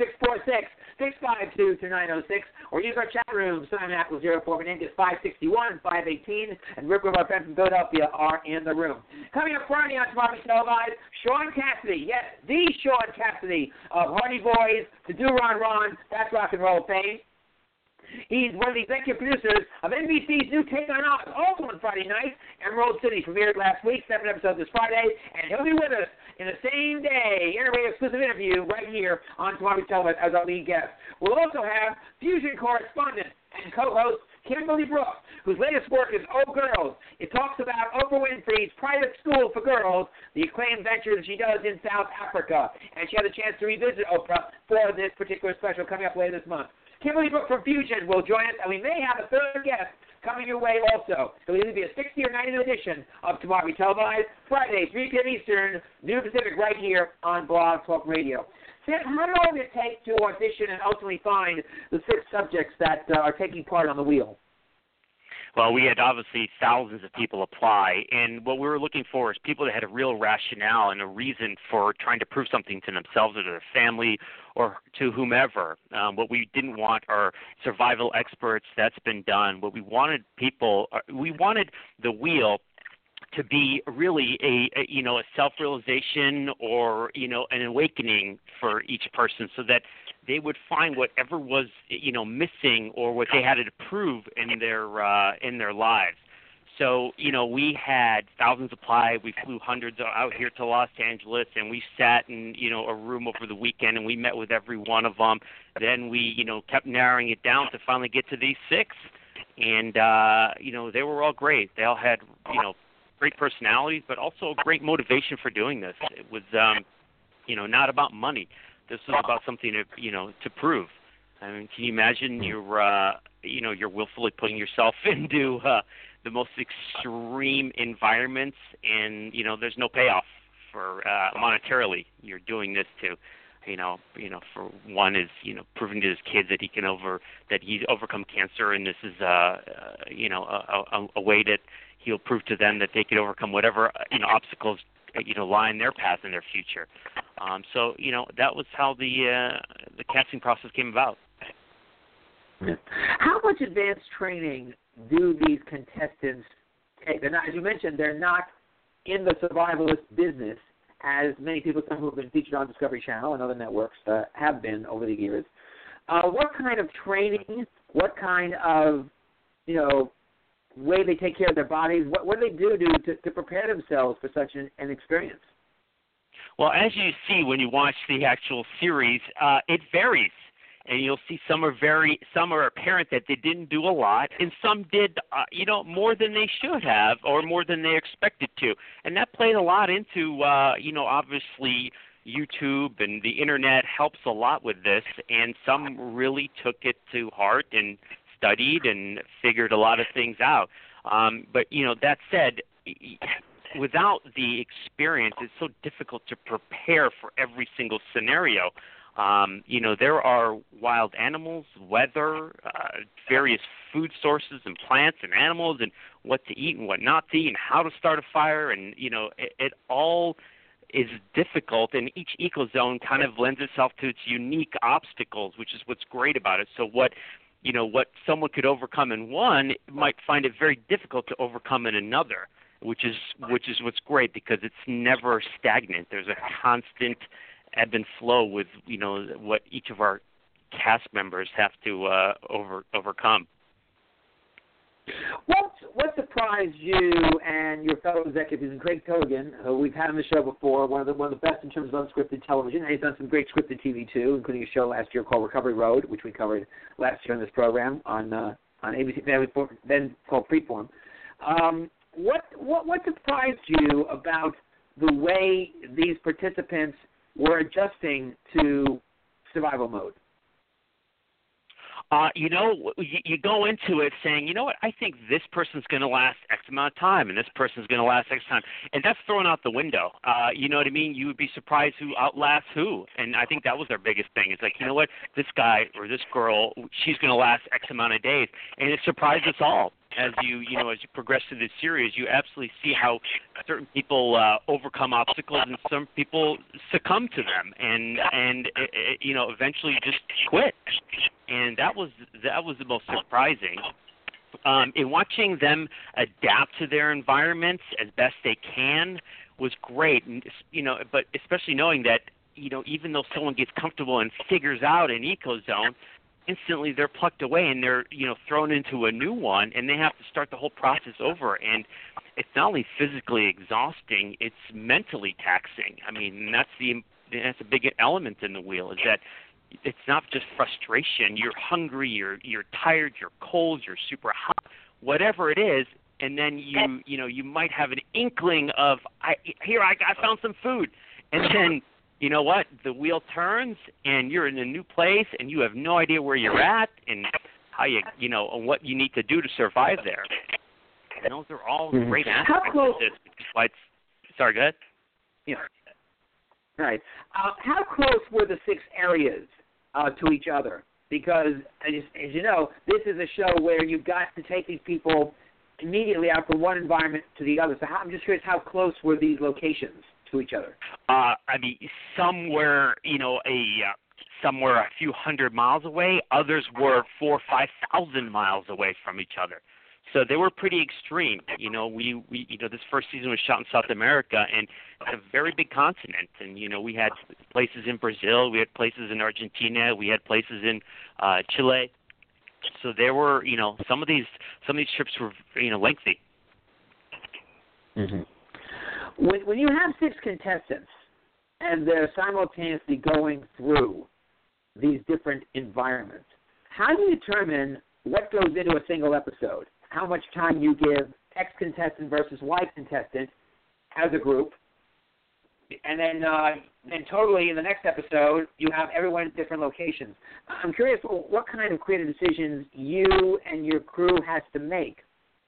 646-652-2906, or use our chat room, Simon Apple 04, Menendez 561 518, and Rick with our friends from Philadelphia are in the room. Coming up Friday on Tomorrow Televised, Sean Cassidy, yes, the Sean Cassidy of Hardy Boys to Do Ron Ron, that's rock and roll fame. He's one of the executive producers of NBC's new Take on Oz, also on Friday night. Emerald City premiered last week, 7 episodes this Friday, and he'll be with us in the same day, exclusive interview right here on Tomorrow Television as our lead guest. We'll also have Fusion correspondent and co-host Kimberly Brooks, whose latest work is Oh Girls. It talks about Oprah Winfrey's private school for girls, the acclaimed venture that she does in South Africa. And she had a chance to revisit Oprah for this particular special coming up later this month. Kimberly Brooks from Fusion will join us, and we may have a third guest coming your way also. So it'll either be a 60 or 90 edition of Tomorrow Televised, Friday, 3 p.m. Eastern, noon Pacific, right here on Blog Talk Radio. Sam, how long did it take to audition and ultimately find the 6 subjects that are taking part on The Wheel? Well, we had obviously thousands of people apply, and what we were looking for is people that had a real rationale and a reason for trying to prove something to themselves or to their family or to whomever. What we didn't want are survival experts. That's been done. What we wanted we wanted The Wheel to be really a self-realization or an awakening for each person, so that they would find whatever was missing or what they had to prove in their lives. So we had thousands apply. We flew hundreds out here to Los Angeles, and we sat in a room over the weekend, and we met with every one of them. Then we kept narrowing it down to finally get to these 6, and they were all great. They all had great personalities, but also great motivation for doing this. It was not about money. This was about something to prove. I mean, can you imagine you're willfully putting yourself into the most extreme environments, and there's no payoff for monetarily. You're doing this to, for one is proving to his kids that he's overcome cancer, and this is a way that he'll prove to them that they can overcome whatever obstacles lie in their path in their future. So that was how the casting process came about. How much advanced training do these contestants take? They're not, as you mentioned, they're not in the survivalist business, as many people, some who have been featured on Discovery Channel and other networks have been over the years. What kind of training, what kind of, way they take care of their bodies, what do they do to prepare themselves for such an experience? Well, as you see when you watch the actual series, it varies. And you'll see some are apparent that they didn't do a lot, and some did, more than they should have or more than they expected to. And that played a lot into, obviously YouTube and the Internet helps a lot with this, and some really took it to heart and studied and figured a lot of things out. But, that said, without the experience, it's so difficult to prepare for every single scenario. There are wild animals, weather, various food sources and plants and animals, and what to eat and what not to eat, and how to start a fire, and it all is difficult, and each ecozone kind of lends itself to its unique obstacles, which is what's great about it. So what someone could overcome in one might find it very difficult to overcome in another, which is what's great, because it's never stagnant. There's a constant ebb and flow with what each of our cast members have to overcome. What surprised you and your fellow executives, and Craig Killigan, who we've had on the show before, one of the best in terms of unscripted television, and he's done some great scripted TV too, including a show last year called Recovery Road, which we covered last year on this program on ABC, then called Freeform. What surprised you about the way these participants were adjusting to survival mode? You go into it saying, I think this person's going to last X amount of time, and this person's going to last X time, and that's thrown out the window. You know what I mean? You would be surprised who outlasts who, and I think that was their biggest thing. It's like, this guy or this girl, she's going to last X amount of days, and it surprised us all. As you progress through this series, you absolutely see how certain people overcome obstacles and some people succumb to them, and eventually just quit. And that was the most surprising. In watching them adapt to their environments as best they can was great. And, but especially knowing that even though someone gets comfortable and figures out an ecozone, instantly they're plucked away and they're thrown into a new one, and they have to start the whole process over. And it's not only physically exhausting, it's mentally taxing. I mean, that's a big element in the wheel, is that it's not just frustration. You're hungry, you're tired, you're cold, you're super hot, whatever it is, and then you might have an inkling of I found some food, and then you know what? The wheel turns, and you're in a new place, and you have no idea where you're at and how and what you need to do to survive there. And those are all great aspects of this. Sorry, go ahead. Yeah. Right. How close were the 6 areas to each other? Because, as you know, this is a show where you've got to take these people immediately out from one environment to the other. So I'm just curious, how close were these locations to each other? Somewhere, somewhere a few hundred miles away. Others were 4,000 or 5,000 miles away from each other. So they were pretty extreme. We this first season was shot in South America, and it's a very big continent. And we had places in Brazil, we had places in Argentina, we had places in Chile. So there were, some of these trips were, lengthy. Mm-hmm. When you have 6 contestants and they're simultaneously going through these different environments, how do you determine what goes into a single episode? How much time you give X contestant versus Y contestant as a group, and then totally in the next episode you have everyone in different locations. I'm curious what kind of creative decisions you and your crew has to make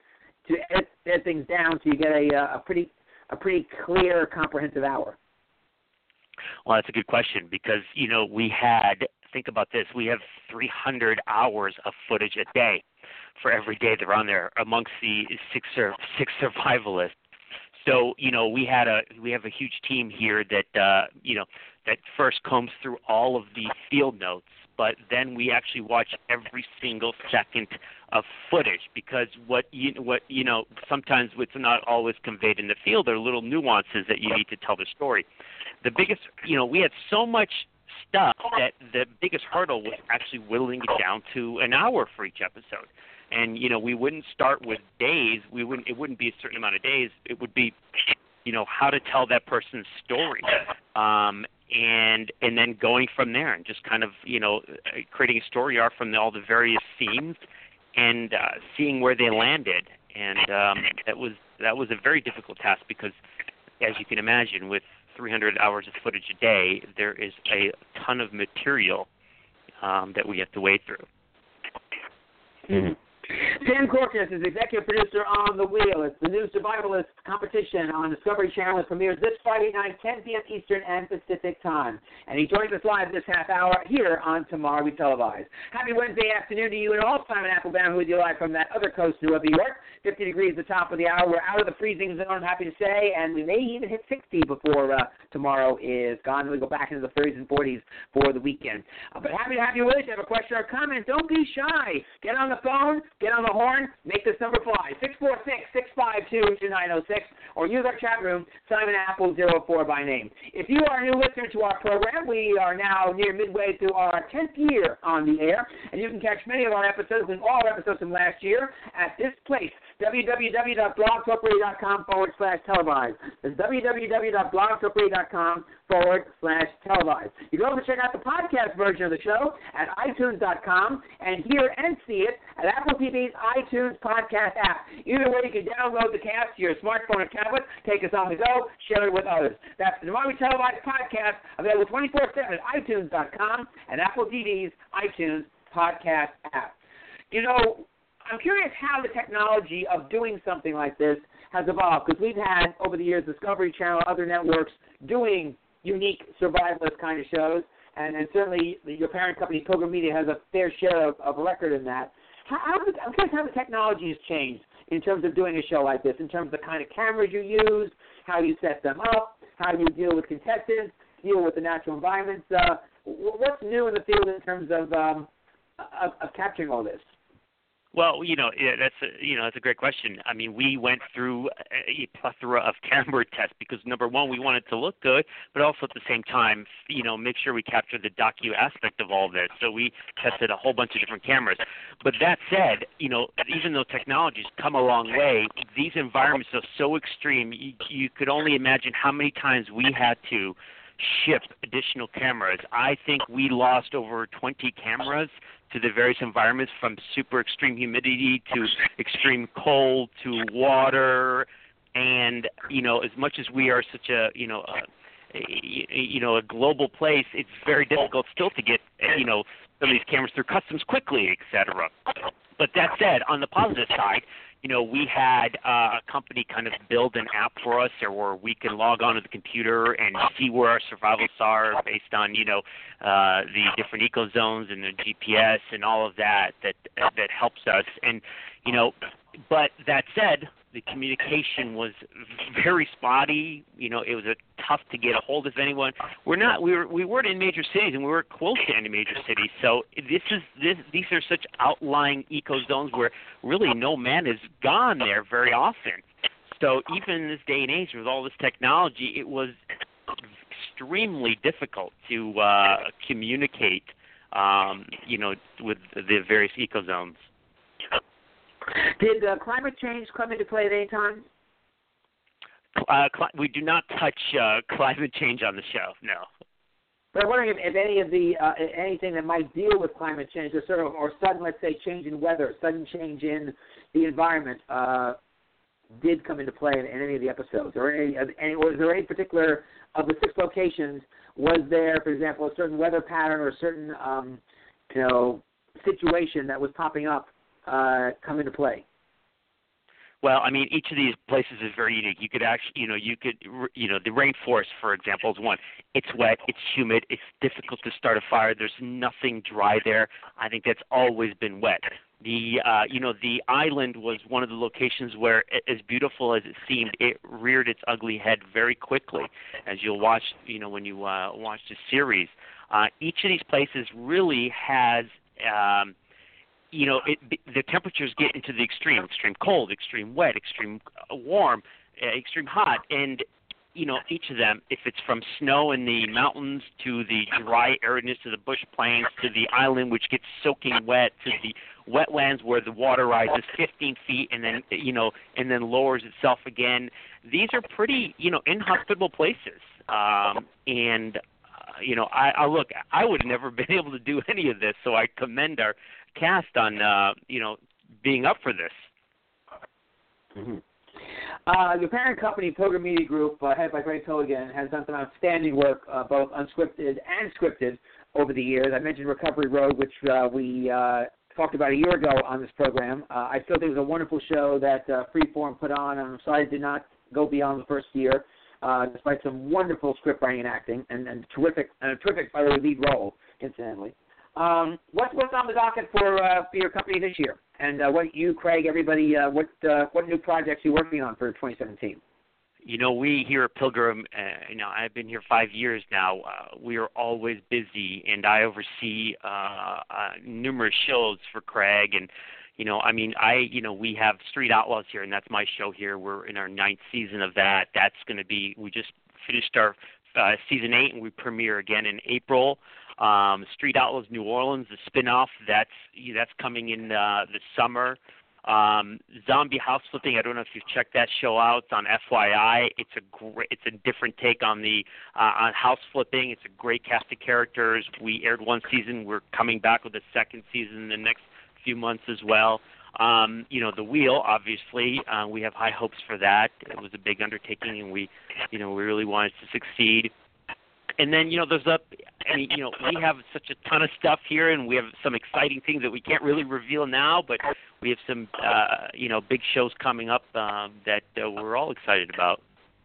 to edit things down so you get a pretty clear, comprehensive hour? Well, that's a good question because, think about this, we have 300 hours of footage a day for every day they're on there amongst the six survivalists. So, we have a huge team here that, that first combs through all of the field notes, but then we actually watch every single second of footage because sometimes what's not always conveyed in the field are little nuances that you need to tell the story. The biggest, we had so much stuff that the biggest hurdle was actually whittling it down to an hour for each episode. And, we wouldn't start with days. It wouldn't be a certain amount of days. It would be, how to tell that person's story. And then going from there and just kind of, creating a story arc from all the various scenes and seeing where they landed. And that was a very difficult task because, as you can imagine, with 300 hours of footage a day, there is a ton of material that we have to wade through. Mm-hmm. Tim Corkness is executive producer on The Wheel. It's the new survivalist competition on Discovery Channel. It premieres this Friday night, 10 p.m. Eastern and Pacific time. And he joins us live this half hour here on Tomorrow We Televise. Happy Wednesday afternoon to you and all. Simon Applebaum with you live from that other coast of New York. 50 degrees at the top of the hour. We're out of the freezing zone, I'm happy to say, and we may even hit 60 before tomorrow is gone. Then we go back into the 30s and 40s for the weekend. But happy to have you with us. If you have a question or comment, don't be shy. Get on the phone, get on the horn, make this number fly. 646-652-2906, or use our chat room, Simon Apple 04 by name. If you are a new listener to our program, we are now near midway through our 10th year on the air, and you can catch many of our episodes and all our episodes from last year at this place, www.blogtalkradio.com/televise. That's www.blogtalkradio.com/televise. You can also check out the podcast version of the show at iTunes.com and hear and see it at Apple TV's iTunes podcast app. Either way, you can download the cast to your smartphone or tablet, take us on the go, share it with others. That's the Tomorrow We Televise podcast, available 24/7 at iTunes.com and Apple TV's iTunes podcast app. I'm curious how the technology of doing something like this has evolved, because we've had, over the years, Discovery Channel, other networks, doing unique survivalist kind of shows, and certainly your parent company, Pilgrim Media, has a fair share of record in that. I'm curious how the technology has changed in terms of doing a show like this, in terms of the kind of cameras you use, how you set them up, how you deal with contestants, deal with the natural environments. What's new in the field in terms of capturing all this? Well, that's a great question. I mean, we went through a plethora of camera tests because, number one, we wanted to look good, but also at the same time, make sure we captured the docu aspect of all this. So we tested a whole bunch of different cameras. But that said, even though technology's come a long way, these environments are so extreme, you could only imagine how many times we had to ship additional cameras. I think we lost over 20 cameras to the various environments, from super extreme humidity to extreme cold to water. And, as much as we are such a global place, it's very difficult still to get, some of these cameras through customs quickly, et cetera. But that said, on the positive side, we had a company kind of build an app for us where we can log on to the computer and see where our survivalists are based on, the different eco zones and the GPS and all of that helps us. And, but that said, the communication was very spotty. It was tough to get a hold of anyone. We weren't in major cities, and we weren't close to any major cities. So these are such outlying eco zones where really no man has gone there very often. So even in this day and age with all this technology, it was extremely difficult to communicate, with the various eco zones. Did climate change come into play at any time? We do not touch climate change on the show, no. But I'm wondering if any of the anything that might deal with climate change, or sudden, let's say, change in weather, sudden change in the environment, did come into play in any of the episodes, or was there any particular of the 6 locations? Was there, for example, a certain weather pattern or a certain situation that was popping up come into play? Well, I mean, each of these places is very unique. You could actually, the rainforest, for example, is one. It's wet, it's humid, it's difficult to start a fire. There's nothing dry there. I think that's always been wet. The island was one of the locations where, as beautiful as it seemed, it reared its ugly head very quickly. As you'll watch, when you watch the series, each of these places really has. The temperatures get into the extreme cold, extreme wet, extreme warm, extreme hot, and each of them, if it's from snow in the mountains to the dry aridness of the bush plains to the island which gets soaking wet to the wetlands where the water rises 15 feet and then lowers itself again, these are pretty inhospitable places, I look, I would have never been able to do any of this, so I commend our cast on being up for this. Mm-hmm. Your parent company, Pilgrim Media Group, headed by Greg Pilligan, has done some outstanding work, both unscripted and scripted, over the years. I mentioned Recovery Road, which we talked about a year ago on this program. I still think it was a wonderful show that Freeform put on. I'm sorry it did not go beyond the first year, despite some wonderful script writing and acting, and a terrific by the way, lead role, incidentally. What's on the docket for your company this year? And what you, Craig, everybody, what new projects are you working on for 2017? We here at Pilgrim, I've been here 5 years now. We are always busy, and I oversee numerous shows for Craig. And, we have Street Outlaws here, and that's my show here. We're in our 9th season of that. That's going to be, we just finished our season 8, and we premiere again in April. Street Outlaws New Orleans, the spinoff, that's coming in the summer. Zombie House Flipping, I don't know if you've checked that show out. It's on FYI. It's a different take on the on house flipping. It's a great cast of characters. We aired one season. We're coming back with a second season in the next few months as well. The Wheel, obviously, we have high hopes for that. It was a big undertaking, and we really wanted to succeed. And then, we have such a ton of stuff here, and we have some exciting things that we can't really reveal now, but we have some, big shows coming up that we're all excited about.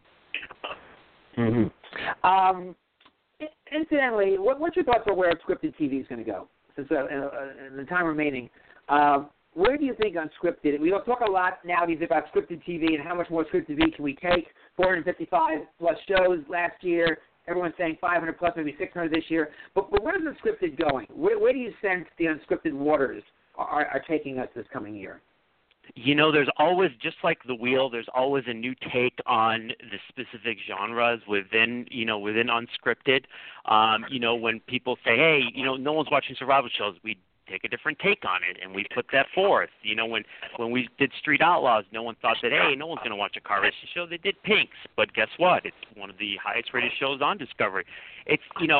Mm-hmm. Incidentally, what's your thoughts on where scripted TV is going to go? Since in the time remaining, where do you think unscripted? We talk a lot nowadays about scripted TV and how much more scripted TV can we take. 455 plus shows last year. Everyone's saying 500 plus, maybe 600 this year. But where's unscripted going? Where do you sense the unscripted waters are taking us this coming year? There's always, just like The Wheel, there's always a new take on the specific genres within unscripted. When people say, hey, no one's watching survival shows, we take a different take on it, and we put that forth. When we did Street Outlaws, no one thought that, hey, no one's going to watch a car racing show. They did Pinks, but guess what? It's one of the highest rated shows on Discovery. It's,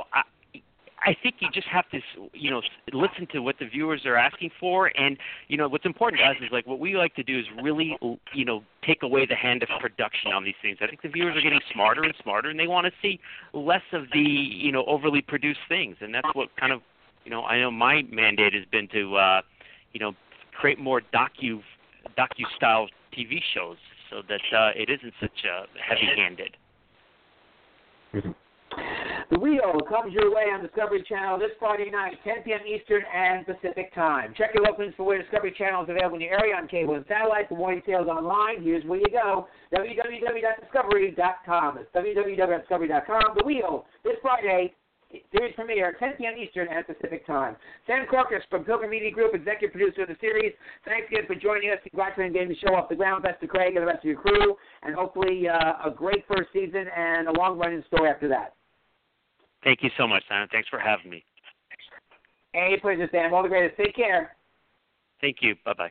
I think you just have to, listen to what the viewers are asking for, and, what's important to us is, what we like to do is really, take away the hand of production on these things. I think the viewers are getting smarter and smarter, and they want to see less of the, overly produced things, and that's what kind of, I know my mandate has been to, create more docu-style TV shows so that it isn't such heavy-handed. Mm-hmm. The Wheel comes your way on Discovery Channel this Friday night, 10 p.m. Eastern and Pacific Time. Check your locals for where Discovery Channel is available in your area on cable and satellite. For more details online, here's where you go, www.discovery.com. It's www.discovery.com. The Wheel, this Friday, series premiere, 10 p.m. Eastern and Pacific Time. Sam Corcus from Pilgrim Media Group, executive producer of the series. Thanks again for joining us. Congratulations on getting the show off the ground. Best to Craig and the rest of your crew. And hopefully a great first season and a long run in store after that. Thank you so much, Simon. Thanks for having me. Hey, pleasure, Sam. All the greatest. Take care. Thank you. Bye-bye.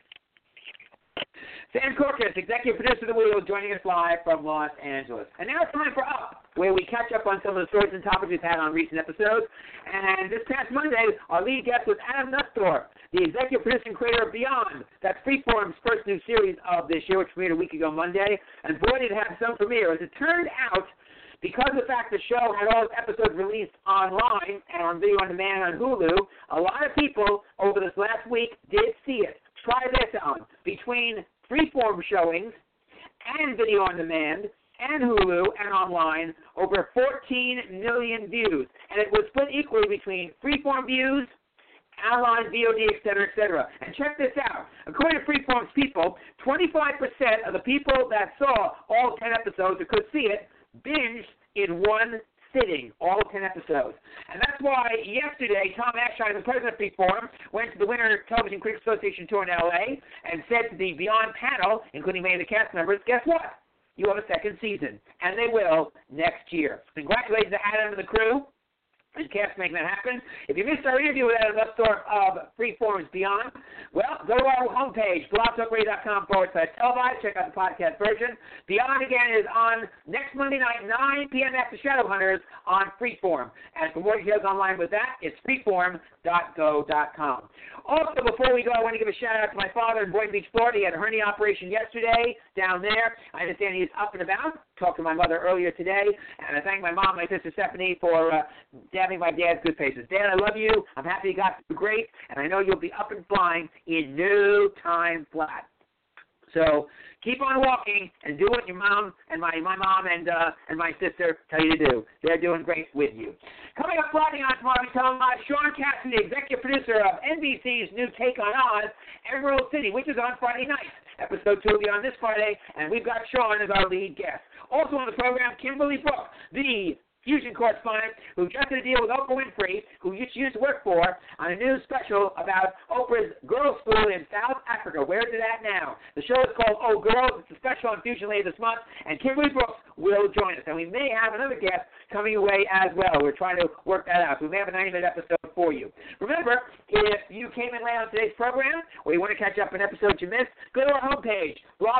Sam Corcus, executive producer of The Wheel, joining us live from Los Angeles. And now it's time for Up, where we catch up on some of the stories and topics we've had on recent episodes. And this past Monday, our lead guest was Adam Nussdorf, the executive producer and creator of Beyond. That's Freeform's first new series of this year, which premiered a week ago Monday. And boy, did it have some premiere. As it turned out, because of the fact the show had all its episodes released online and on video on demand on Hulu, a lot of people over this last week did see it. Try this on. Between freeform showings, and video on demand, and Hulu, and online, over 14 million views. And it was split equally between freeform views, online, VOD, et cetera. And check this out. According to Freeform's people, 25% of the people that saw all 10 episodes or could see it binged in one sitting, all 10 episodes. And that's why yesterday, Tom Ashine, the president of Freeform, went to the Winter Television Critics Association tour in L.A. and said to the Beyond panel, including many of the cast members, guess what? You have a second season, and they will next year. Congratulations to Adam and the crew and cast making that happen. If you missed our interview with Adam Upstorp of Freeform's Beyond, well, go to our homepage, blogtalkradio.com/televised. Check out the podcast version. Beyond, again, is on next Monday night, 9 p.m. after Shadowhunters on Freeform. And for more details online with that, it's freeform.go.com. Also, before we go, I want to give a shout-out to my father in Boynton Beach, Florida. He had a hernia operation yesterday down there. I understand he's up and about. Talked to my mother earlier today, and I thank my mom, my sister Stephanie, for dabbing my dad's good faces. Dad, I love you. I'm happy you got through great, and I know you'll be up and flying in no time flat. So keep on walking and do what your mom and my mom and my sister tell you to do. They're doing great with you. Coming up Friday on Tomorrow We Tell Them Live, Sean Cassidy, executive producer of NBC's new take on Oz, Emerald City, which is on Friday night. Episode 2 will be on this Friday, and we've got Sean as our lead guest. Also on the program, Kimberly Brooks, the Fusion correspondent who just did a deal with Oprah Winfrey, who she used to work for, on a new special about Oprah's girls' school in South Africa. Where is it at now? The show is called Oh Girls. It's a special on Fusion later this month, and Kimberly Brooks will join us. And we may have another guest coming your way as well. We're trying to work that out. So we may have a 90-minute episode for you. Remember, if you came in late on today's program or you want to catch up on episodes you missed, go to our homepage,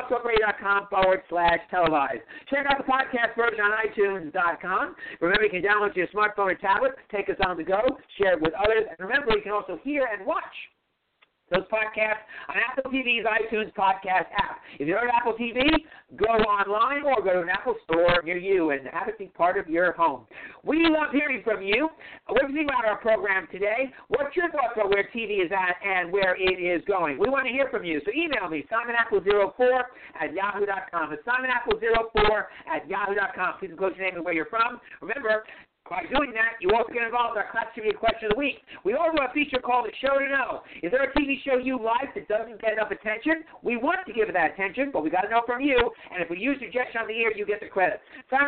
blogtalkradio.com/televised. Check out the podcast version on iTunes.com. Remember, you can download to your smartphone or tablet, take us on the go, share it with others, and remember, you can also hear and watch those podcasts on Apple TV's iTunes podcast app. If you're at Apple TV, go online or go to an Apple store near you and have it be part of your home. We love hearing from you. What do you think about our program today? What's your thoughts about where TV is at and where it is going? We want to hear from you, so email me, simonapple04@yahoo.com. It's simonapple04@yahoo.com. Please include your name and where you're from. Remember, by doing that, you also get involved in our Class Trivia Question of the Week. We also have a feature called The Show to Know. Is there a TV show you like that doesn't get enough attention? We want to give it that attention, but we got to know from you. And if we use suggestion on the air, you get the credit.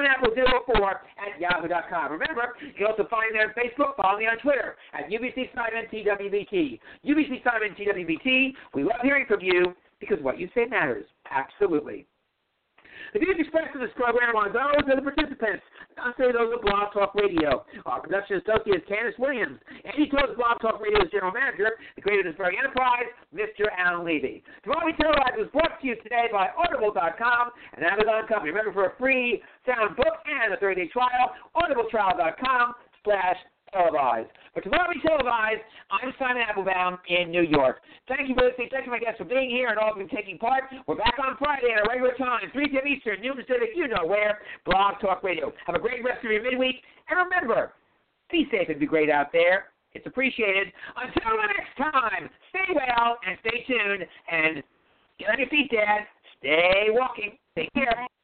SimonApple04@yahoo.com. Remember, you can also find me on Facebook. Follow me on Twitter at UBCSimonTWBT. UBCSimonTWBT. We love hearing from you because what you say matters. Absolutely. The views expressed in this program are those of the participants, not those of Blog Talk Radio. Our production associate is Candace Williams. Andy Toth, Blog Talk Radio's general manager, the creator of this very enterprise, Mr. Alan Levy. Tomorrow We Tell Live was brought to you today by Audible.com and Amazon Company. Remember, for a free sound book and a 30-day trial, audibletrial.com/televised. For Tomorrow We Televised, I'm Simon Applebaum in New York. Thank you for listening. Thank you, my guests, for being here and all of you taking part. We're back on Friday at our regular time, 3 p.m. Eastern, noon Pacific, you know where, Blog Talk Radio. Have a great rest of your midweek. And remember, be safe and be great out there. It's appreciated. Until the next time, stay well and stay tuned. And get on your feet, Dad. Stay walking. Take care.